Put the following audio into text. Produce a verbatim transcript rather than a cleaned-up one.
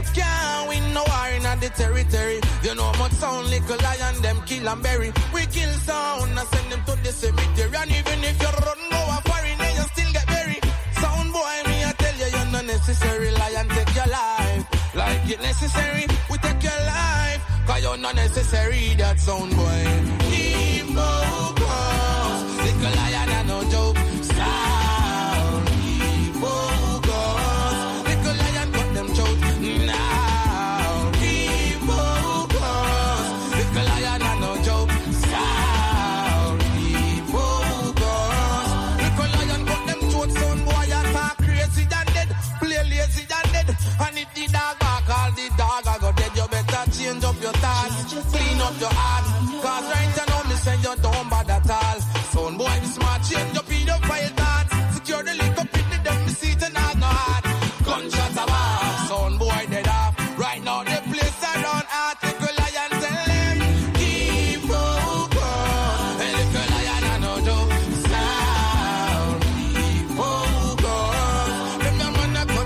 no can't win no war in the territory. You know much sound little lion them kill and bury. We kill sound and send them to the cemetery. And even if you run go a foreign, then you still get buried. Sound boy, me I tell you, you're not necessary. Lion take your life. Like it necessary, we take your life. Cause you're not necessary, that sound boy. Keep focus. Little lion and no joke. Sound. Keep focus. Little lion got them choke. Now. Keep focus. Little lion and no joke. Sound. Keep focus. Little lion got them choke. Sound boy, you talk crazy than dead. Play lazy than dead. And if the dog back, all the dog I go dead. You better change up your thoughts. Clean up your heart.